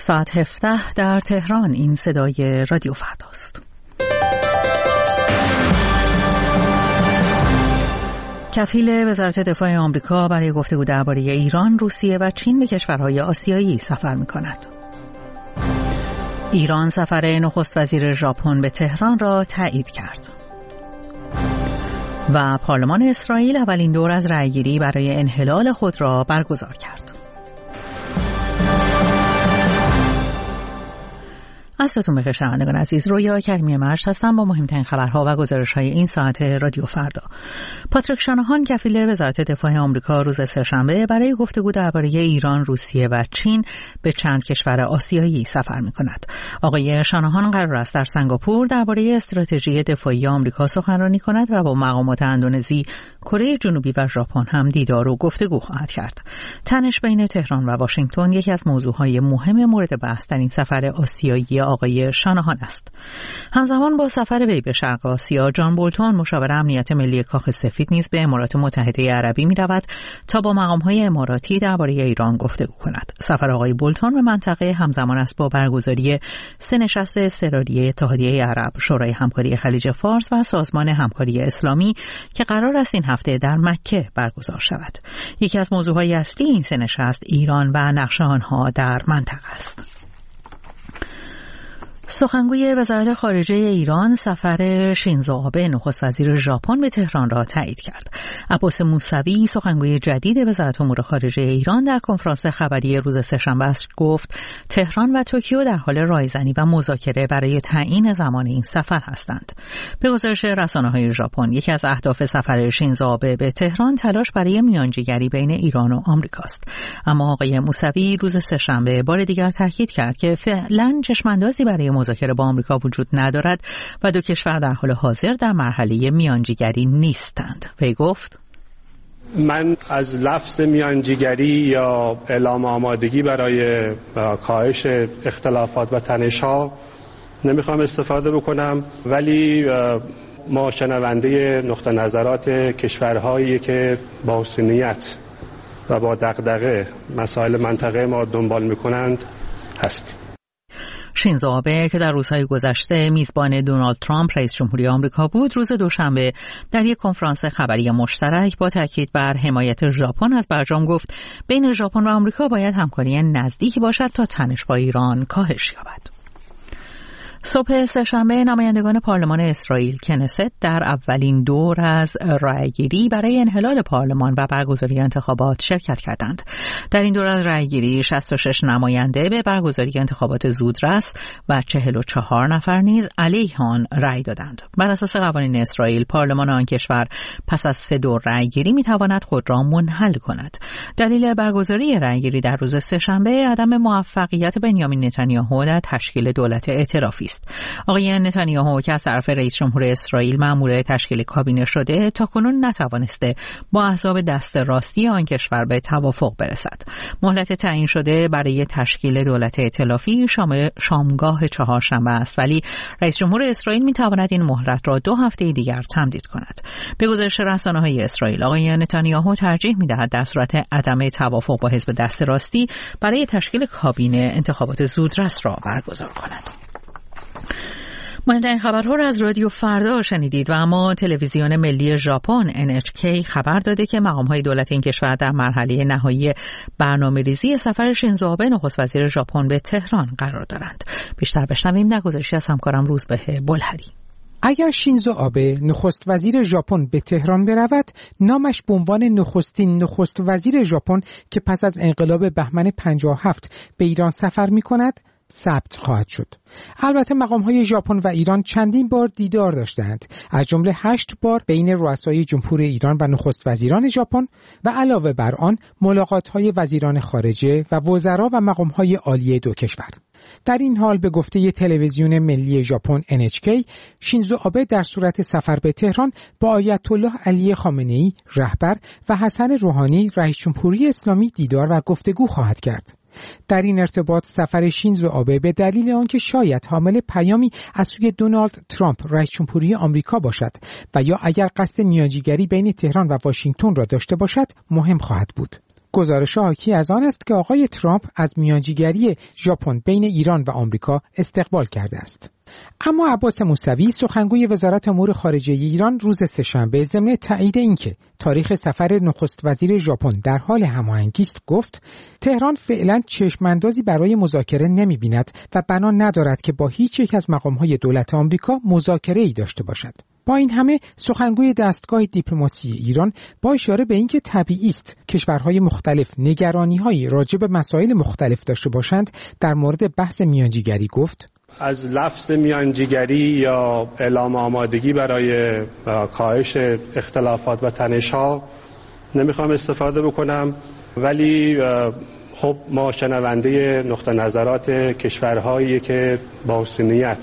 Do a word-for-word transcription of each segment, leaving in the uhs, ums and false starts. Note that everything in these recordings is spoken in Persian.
ساعت هفده در تهران. این صدای رادیو فرداست. کفیل وزارت دفاع آمریکا برای گفتگو درباره ایران، روسیه و چین به کشورهای آسیایی سفر می‌کند. ایران سفر نخست وزیر ژاپن به تهران را تایید کرد. و پارلمان اسرائیل اولین دور از رأیگیری برای انحلال خود را برگزار کرد. عصرتون بخیر شنوندگان عزیز، رویا کریمی مرج هستم با مهمترین خبرها و گزارش‌های این ساعت رادیو فردا. پاتریک شاناهان کفیل وزارت دفاع آمریکا روز سه‌شنبه برای گفتگو درباره ایران، روسیه و چین به چند کشور آسیایی سفر می‌کند. آقای شاناهان قرار است در سنگاپور درباره استراتژی دفاعی آمریکا سخنرانی کند و با مقامات اندونزی، کره جنوبی و ژاپن هم دیدار و گفتگو خواهد کرد. تنش بین تهران و واشنگتن یکی از موضوعهای مهم مورد بحث در این سفر آسیایی آقای شاناهان است. همزمان با سفر وی به شرق آسیا، جان بولتون مشاور امنیت ملی کاخ سفید نیز به امارات متحده عربی می رود تا با مقام‌های اماراتی درباره ایران گفتگو کند. سفر آقای بولتون به منطقه همزمان است با برگزاری سه نشست اضطراری اتحادیه عرب، شورای همکاری خلیج فارس و سازمان همکاری اسلامی که قرار است این هفته در مکه برگزار شود. یکی از موضوعهای اصلی این سه نشست ایران و نقش آنها در منطقه است. سخنگوی وزارت خارجه ایران سفر شینزو آبه نخست وزیر ژاپن به تهران را تایید کرد. عباس موسوی سخنگوی جدید وزارت امور خارجه ایران در کنفرانس خبری روز سه‌شنبه گفت تهران و توکیو در حال رایزنی و مذاکره برای تعیین زمان این سفر هستند. به گزارش رسانه‌های ژاپن، یکی از اهداف سفر شینزو آبه به تهران تلاش برای میانجیگری بین ایران و آمریکاست. اما آقای موسوی روز سه‌شنبه بار دیگر تاکید کرد که فعلا چشم‌اندازی برای مذاکره با آمریکا وجود ندارد و دو کشور در حال حاضر در مرحله میانجیگری نیستند. وی گفت: من از لفظ میانجیگری یا اعلام آمادگی برای کاهش اختلافات و تنش‌ها نمیخوام استفاده بکنم، ولی ما شنونده نقطه نظرات کشورهایی که با حسنیت و با دغدغه مسائل منطقه ما دنبال میکنند هستیم. شینزو آبه که در روزهای گذشته میزبان دونالد ترامپ رئیس جمهوری آمریکا بود، روز دوشنبه در یک کنفرانس خبری مشترک با تاکید بر حمایت ژاپن از برجام گفت بین ژاپن و آمریکا باید همکاری نزدیکی باشد تا تنش با ایران کاهش یابد. صبح سه‌شنبه نمایندگان پارلمان اسرائیل کنست در اولین دور از رأیگیری برای انحلال پارلمان و برگزاری انتخابات شرکت کردند. در این دور از رأیگیری شصت و شش نماینده به برگزاری انتخابات زودرس و چهل و چهار نفر نیز علیه آن رأی دادند. بر اساس قوانین اسرائیل، پارلمان آن کشور پس از سه دور رأیگیری میتواند خود را منحل کند. دلیل برگزاری رأیگیری در روز سه‌شنبه عدم موفقیت بنیامین نتانیاهو در تشکیل دولت ائتلافی است. آقای نتانیاهو که از طرف رئیس جمهور اسرائیل مأمور تشکیل کابینه شده، تاکنون نتوانسته با احزاب دست راستی آن کشور به توافق برسد. مهلت تعیین شده برای تشکیل دولت ائتلافی شام شامگاه چهارشنبه است، ولی رئیس جمهور اسرائیل میتواند این مهلت را دو هفته دیگر تمدید کند. به گزارش رسانه‌های اسرائیل، آقای نتانیاهو ترجیح می‌دهد در صورت عدم توافق با حزب دست راستی برای تشکیل کابینه انتخابات زودرس را برگزار کند. مهمترین خبرها را از رادیو فردا شنیدید و اما تلویزیون ملی ژاپن ان اچ کی خبر داده که مقام‌های دولت این کشور در مرحله نهایی برنامه‌ریزی سفر شینزو آبه نخست وزیر ژاپن به تهران قرار دارند. بیشتر بشنویم در گزارشی از همکارم روزبه بلهری. اگر شینزو آبه نخست وزیر ژاپن به تهران برود، نامش به عنوان نخستین نخست وزیر ژاپن که پس از انقلاب بهمن پنجاه و هفت به ایران سفر می‌کند ثبت خواهد شد. البته مقام‌های ژاپن و ایران چندین بار دیدار داشتند، از جمله هشت بار بین رؤسای جمهور ایران و نخست وزیران ژاپن و علاوه بر آن ملاقات‌های وزیران خارجه و وزرا و مقام‌های عالی دو کشور. در این حال به گفته تلویزیون ملی ژاپن ان اچ کی، شینزو آبه در صورت سفر به تهران با آیت الله علی خامنه‌ای رهبر و حسن روحانی رئیس جمهوری اسلامی دیدار و گفتگو خواهد کرد. در این ارتباط سفر شینزو آبه به دلیل آنکه شاید حامل پیامی از سوی دونالد ترامپ رئیس جمهوری آمریکا باشد و یا اگر قصد میانجیگری بین تهران و واشنگتن را داشته باشد مهم خواهد بود. گزارش حاکی از آن است که آقای ترامپ از میانجیگری ژاپن بین ایران و آمریکا استقبال کرده است. اما عباس موسوی سخنگوی وزارت امور خارجه ایران روز سه‌شنبه ضمن تایید اینکه تاریخ سفر نخست وزیر ژاپن در حال هماهنگی است گفت تهران فعلا چشم‌اندازی برای مذاکره نمی‌بیند و بنا ندارد که با هیچ یک از مقام‌های دولت آمریکا مذاکره‌ای داشته باشد. با این همه سخنگوی دستگاه دیپلماسی ایران با اشاره به اینکه طبیعی است کشورهای مختلف نگرانی‌هایی راجع به مسائل مختلف داشته باشند در مورد بحث میانجیگری گفت از لفظ میانجیگری یا اعلام آمادگی برای کاهش اختلافات و تنش‌ها نمیخوام استفاده بکنم، ولی خب ما شنونده نقطه نظرات کشورهایی که با حسنیت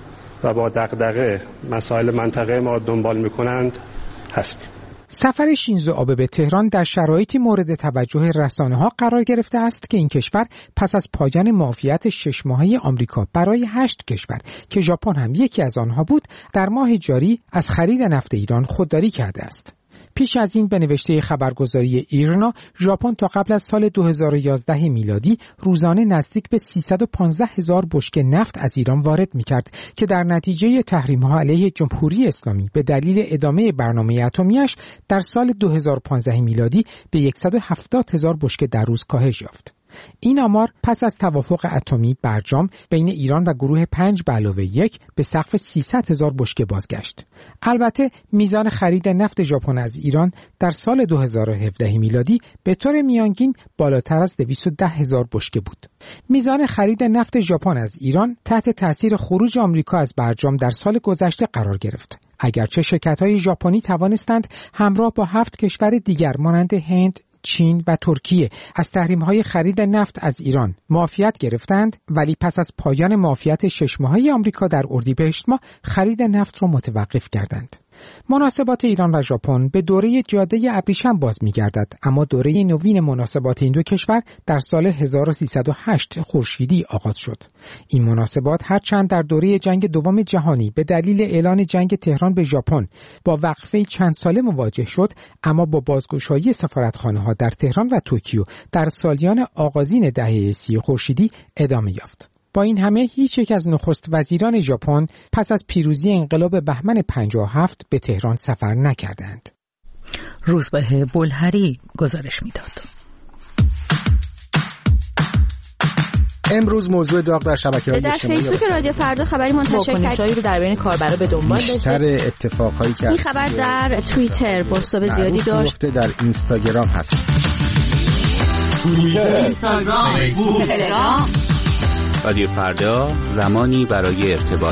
و با دغدغه مسائل منطقه ما دنبال میکنند هستیم. سفر شینزو آبه به تهران در شرایطی مورد توجه رسانه‌ها قرار گرفته است که این کشور پس از پایان معافیت شش ماهه آمریکا برای هشت کشور که ژاپن هم یکی از آنها بود، در ماه جاری از خرید نفت ایران خودداری کرده است. پیش از این به نوشته خبرگزاری ایرنا، ژاپن تا قبل از سال دو هزار و یازده میلادی روزانه نزدیک به سیصد و پانزده هزار بشکه نفت از ایران وارد می‌کرد که در نتیجه تحریم‌ها علیه جمهوری اسلامی به دلیل ادامه برنامه اتمی‌اش در سال دو هزار و پانزده میلادی به صد و هفتاد هزار بشکه در روز کاهش یافت. این آمار پس از توافق اتمی برجام بین ایران و گروه پنج به علاوه یک به سقف سیصد هزار بشکه بازگشت. البته میزان خرید نفت ژاپن از ایران در سال دو هزار و هفده میلادی به طور میانگین بالاتر از دویست و ده هزار بشکه بود. میزان خرید نفت ژاپن از ایران تحت تاثیر خروج آمریکا از برجام در سال گذشته قرار گرفت. اگرچه شرکت‌های ژاپنی توانستند همراه با هفت کشور دیگر مانند هند، چین و ترکیه از تحریم‌های خرید نفت از ایران معافیت گرفتند، ولی پس از پایان معافیت شش ماهه آمریکا در اردیبهشت ماه خرید نفت را متوقف کردند. مناسبات ایران و ژاپن به دوره جاده ابریشم باز می‌گردد، اما دوره نوین مناسبات این دو کشور در سال هزار و سیصد و هشت خورشیدی آغاز شد. این مناسبات هرچند در دوره جنگ دوم جهانی به دلیل اعلان جنگ تهران به ژاپن با وقفه چند ساله مواجه شد، اما با بازگشایی سفارتخانه‌ها در تهران و توکیو در سالیان آغازین دهه سی خورشیدی ادامه یافت. با این همه هیچ یک از نخست وزیران ژاپن پس از پیروزی انقلاب بهمن پنجاه و هفت به تهران سفر نکردند. روزبه بلهری گزارش میداد. امروز موضوع داغ در شبکه‌های اجتماعی در فیسبوک رادیو فردا خبری منتشر کرد رو در بین کاربرا به دنبال داشته. بیشتر اتفاقایی که این خبر در توییتر پست‌های زیادی داشت. در اینستاگرام هست. توییتر، اینستاگرام، فیسبوک، تلگرام. رادیو فردا، زمانی برای ارتباط.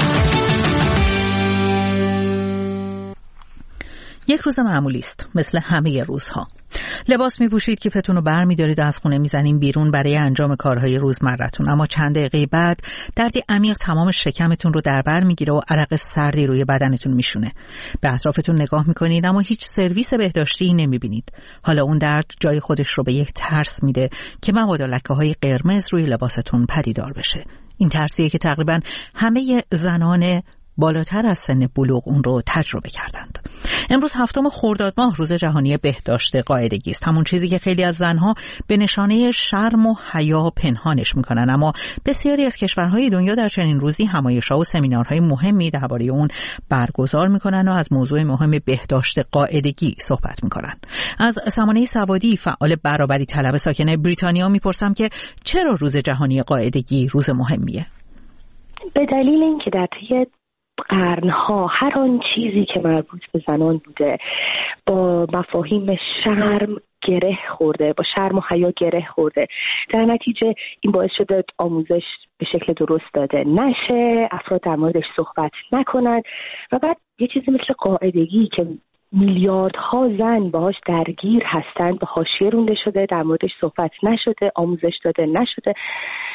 یک روز معمولی است، مثل همه روزها. لباس می‌پوشید، کیفتون رو برمی‌دارید و از خونه می‌زنین بیرون برای انجام کارهای روزمره‌تون، اما چند دقیقه بعد دردی عمیق تمام شکمتون رو در بر می‌گیره و عرق سردی روی بدنتون میشونه. به اطرافتون نگاه می‌کنید اما هیچ سرویس بهداشتی نمی‌بینید. حالا اون درد جای خودش رو به یک ترس میده که مبادا لکه‌های قرمز روی لباستون پدیدار بشه. این ترسیه که تقریباً همه زنان بالاتر از سن بلوغ اون رو تجربه کردند. امروز هفتم خرداد ماه روز جهانی بهداشت قاعدگی است، همون چیزی که خیلی از زنها به نشانه شرم و حیا پنهانش میکنن، اما بسیاری از کشورهای دنیا در چنین روزی همایش‌ها و سمینارهای مهمی درباره اون برگزار میکنن و از موضوع مهم بهداشت قاعدگی صحبت میکنن. از سمانه سوادی فعال برابری طلب ساکن بریتانیا میپرسم که چرا روز جهانی قاعدگی روز مهمیه؟ به دلیل اینکه در طی قرنها هر آن چیزی که مربوط به زنان بوده با مفاهیم شرم گره خورده، با شرم و حیا گره خورده، در نتیجه این باعث شده آموزش به شکل درست داده نشه، افراد در موردش صحبت نکنن و بعد یه چیزی مثل قاعدگی که میلیاردها زن باهاش درگیر هستند به حاشیه رونده شده، در موردش صحبت نشده، آموزش داده نشده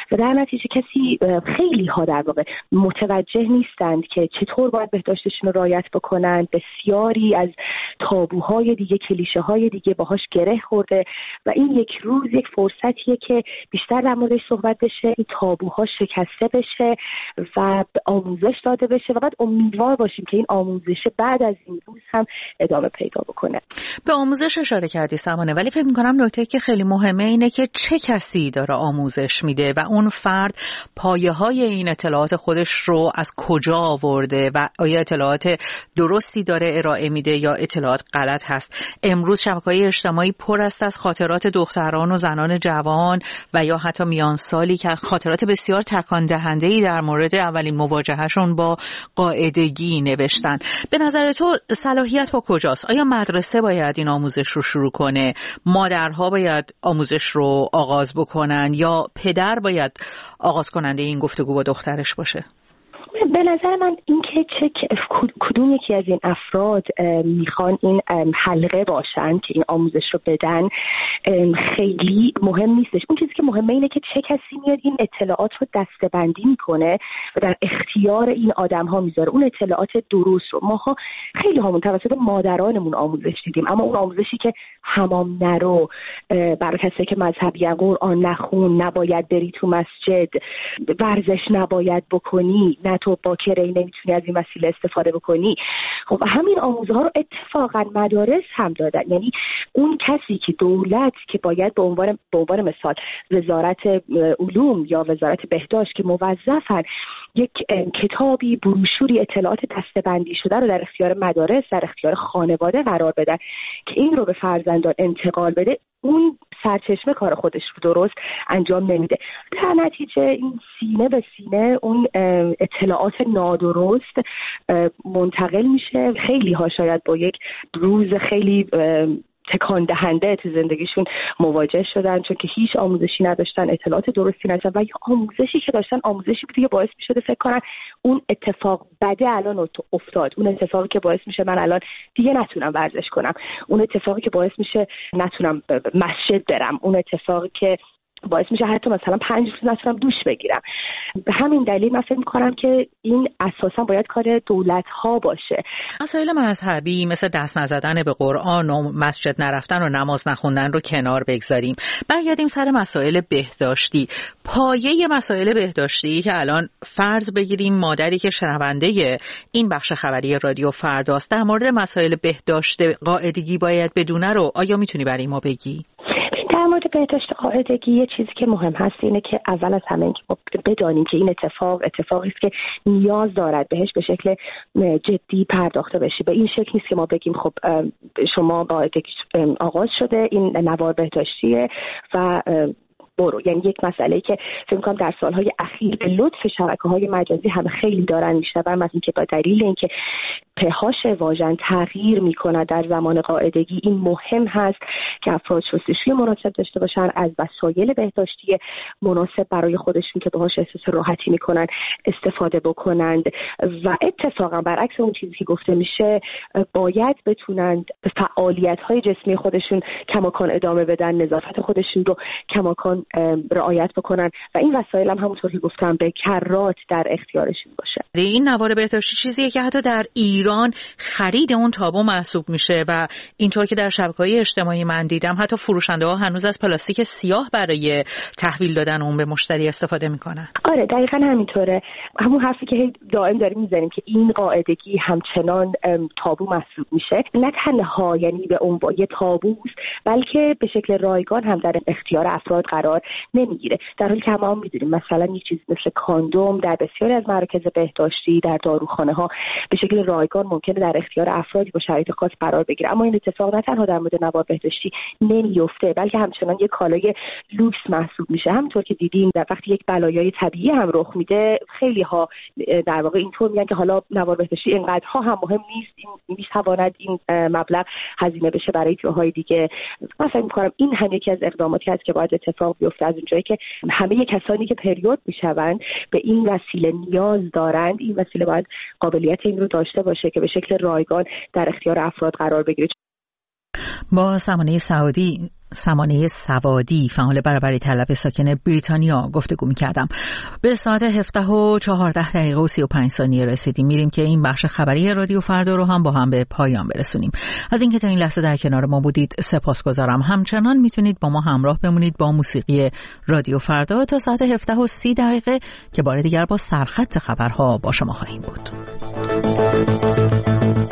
و در نتیجه کسی خیلی ها در واقع متوجه نیستند که چطور باید بهداشتشون رو رعایت بکنن. بسیاری از تابوهای دیگه، کلیشه های دیگه باهاش گره خورده و این یک روز یک فرصتیه که بیشتر در موردش صحبت بشه، این تابوها شکسته بشه و آموزش داده بشه و بعد امیدوار باشیم که این آموزش بعد از این روز هم ادامه پیدا بکنه. به آموزش اشاره کردی سمانه، ولی فکر می‌کنم نکته که خیلی مهمه اینه که چه کسی داره آموزش میده و اون فرد پایه‌های این اطلاعات خودش رو از کجا آورده و آیا اطلاعات درستی داره ارائه میده یا اطلاعات غلط هست. امروز شبکه‌های اجتماعی پر است از خاطرات دختران و زنان جوان و یا حتی میان سالی که خاطرات بسیار تکان دهنده‌ای در مورد اولین مواجههشون با قاعدگی نوشتن. به نظر تو صلاحیت با کجاست؟ آیا مدرسه باید این آموزش رو شروع کنه؟ مادرها باید آموزش رو آغاز بکنن یا پدر باید آغاز کننده این گفتگو با دخترش باشه؟ به نظر من این که چه کدوم یکی از این افراد میخوان این حلقه باشن که این آموزش رو بدن خیلی مهم نیستش. اون چیزی که مهمه اینه که چه کسی میاد این اطلاعات رو دسته‌بندی میکنه و در اختیار این آدم ها میذاره. اون اطلاعات درست رو ماها خیلی همون توسط مادرانمون آموزش دیدیم، اما اون آموزشی که حمام نرو، برای کسی که مذهبی قرآن نخون، نباید بری تو مسجد، ورزش نباید بکنی، نه تو باکره نمیتونی از این وسیله استفاده بکنی. خب همین آموزه ها رو اتفاقا مدارس هم دادن. یعنی اون کسی که دولت که باید به عنوان به عنوان مثال وزارت علوم یا وزارت بهداشت که موظفن یک کتابی، بروشوری، اطلاعات دسته‌بندی شده رو در اختیار مدارس، در اختیار خانواده قرار بدن که این رو به فرزندان انتقال بده، اون سرچشمه کار خودش رو درست انجام نمیده. در نتیجه این سینه به سینه اون اطلاعات نادرست منتقل میشه. خیلی ها شاید با یک روز خیلی تکان دهنده تو زندگیشون مواجه شدن چون که هیچ آموزشی نداشتن، اطلاعات درستی نداشتن و یا آموزشی که داشتن آموزشی بوده که باعث میشده فکر کنن اون اتفاق بده الان افتاد، اون اتفاقی که باعث میشه من الان دیگه نتونم ورزش کنم، اون اتفاقی که باعث میشه نتونم مسجد برم، اون اتفاقی که باعث میشه حتی مثلا پنج روز نتونم دوش بگیرم. به همین دلیل من فکر می‌کنم که این اساسا باید کار دولت‌ها باشه. مسائل مذهبی مثل دست نزدن به قرآن و مسجد نرفتن و نماز نخوندن رو کنار بگذاریم. برگردیم سر مسائل بهداشتی. پایه مسائل بهداشتی که الان فرض بگیریم مادری که شنونده این بخش خبری رادیو فرداست در مورد مسائل بهداشت قاعدگی باید بدونه رو آیا میتونی برای ما بگی؟ در مورد بهداشت قاعدگی یه چیزی که مهم هست اینه که اول از همه اینکه بدانیم که این اتفاق اتفاقی است که نیاز دارد بهش به شکل جدی پرداخته بشه. به این شکل نیست که ما بگیم خب شما قاعدگی آغاز شده، این نوار بهداشتیه و برو. یعنی یک مسئله که فکر می‌کنم در سالهای اخیر به لطف شبکه‌های مجازی هم خیلی دارن میشنون، از اینکه با دلیل اینکه پهاش واژن تغییر میکنه در زمان قاعدگی، این مهم هست که افراد شستشوی مناسب داشته باشن، از وسایل بهداشتی مناسب برای خودشون که باهاش احساس راحتی میکنن استفاده بکنند و اتفاقا برعکس اون چیزی که گفته میشه باید بتونند فعالیت‌های جسمی خودشون کماکان ادامه بدن، نظافت خودشون رو کماکان رعایت بکنن و این وسایل هم همونطور که گفتم به کرات در اختیارشون باشه. این نوار بهداشتی چیزیه که حتی در ایران خرید اون تابو محسوب میشه و اینطور که در شبکه‌های اجتماعی من دیدم حتی فروشنده‌ها هنوز از پلاستیک سیاه برای تحویل دادن اون به مشتری استفاده میکنن. آره دقیقاً همینطوره. همون حرفی که دائم داریم میزنیم که این قاعدگی همچنان تابو محسوب میشه، نه تنها یعنی به اون با یه تابوست بلکه به شکل رایگان هم در اختیار افراد قرار نمیگیره. در حالی که ما میدونیم مثلا یک چیز مثل کاندوم در بسیاری از مراکز بهداشتی، در داروخانه ها به شکل رایگان ممکنه در اختیار افرادی با شرایط خاص قرار بگیره، اما این اتفاق نه تنها در مورد نوار بهداشتی نمیفته بلکه همچنان یک کالای لوکس محسوب میشه. همونطور که دیدیم در وقتی یک بلایای طبیعی هم رخ میده خیلی ها در واقع اینطور میگن که حالا نوار بهداشتی اینقدرها هم مهم نیست، این میتواند این مبلغ هزینه بشه برای جاهای دیگه. من فکر می‌کنم این هم یکی از اقداماتی است که باید اتفاق بیفته، از اونجایی که همه کسانی که پریود میشوند به این وسیله نیاز دارند، این وسیله باید قابلیت این رو داشته باشه که به شکل رایگان در اختیار افراد قرار بگیره. با سمانه سعودی سمانه سوادی فعال برابری طلب ساکن بریتانیا گفتگو می‌کردم. به ساعت هفده و چهارده دقیقه و سی و پنج ثانیه رسیدیم. میریم که این بخش خبری رادیو فردا رو هم با هم به پایان برسونیم. از اینکه تا این لحظه در کنار ما بودید سپاسگزارم. همچنان میتونید با ما همراه بمونید با موسیقی رادیو فردا تا ساعت هفده و سی دقیقه که بار دیگر با سرخط خبرها با شما خواهیم بود.